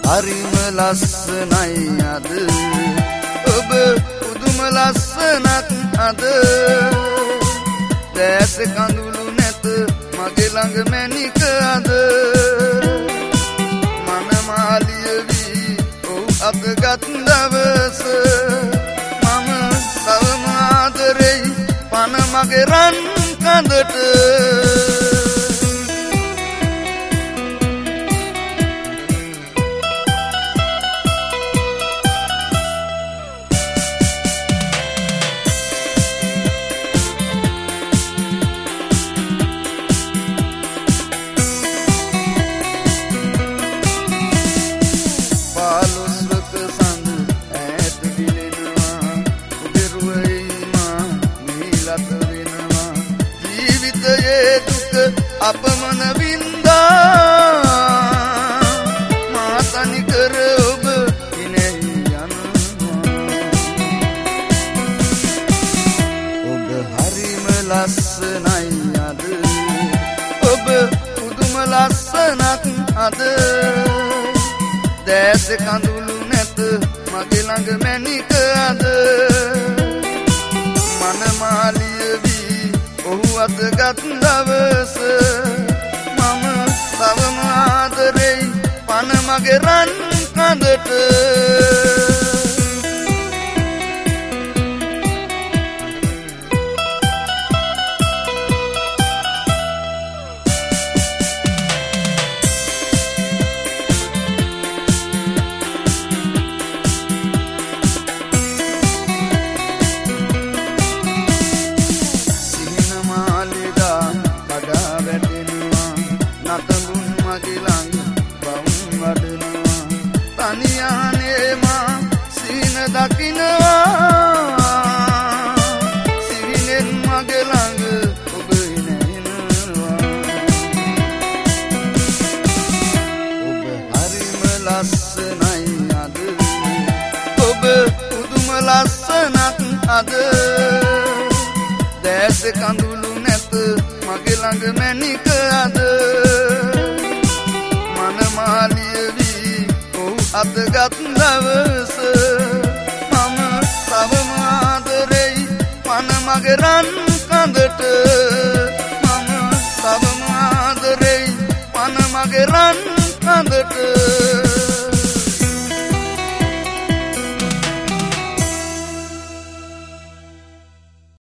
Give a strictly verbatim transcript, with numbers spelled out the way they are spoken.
හරිම ලස්සනයි අද ඔබ පුදුම ලස්සනක් අද දැස කඳුළු නැත මගේ ළඟ මැණික අද මනමාලිය වී ඔව් අතගත් දවස මම තවම ආදරෙයි පන මගේ රන් කඳට අපමණ වින්දා මා තනි කර ඔබ ඉනෙහි යනවා ඔබ හරිම ලස්සනයි අද ඔබ පුදුම ලස්සනක් අද දැස කඳුළු නැත මගේ ළඟ මැණික අද මනමාලිය වී ඔහු අතගත් දවස මම තවම ආදරෙයි පන මගේ රන් කඳට තනියානේ මා සීන දකින්නවා සිහිනෙන් මගේ ළඟ ඔබ ඉනෙනවා ඔබ හරිම ලස්සනයි අද ඔබ පුදුම ලස්සනක් අද දැස කඳුළු නැත මගේ ළඟ මැණික අද මනමාලිය අතගත් දවස මම තවම ආදරෙයි පන මගේ රන් කඳට මම තවම ආදරෙයි පන මගේ රන් කඳට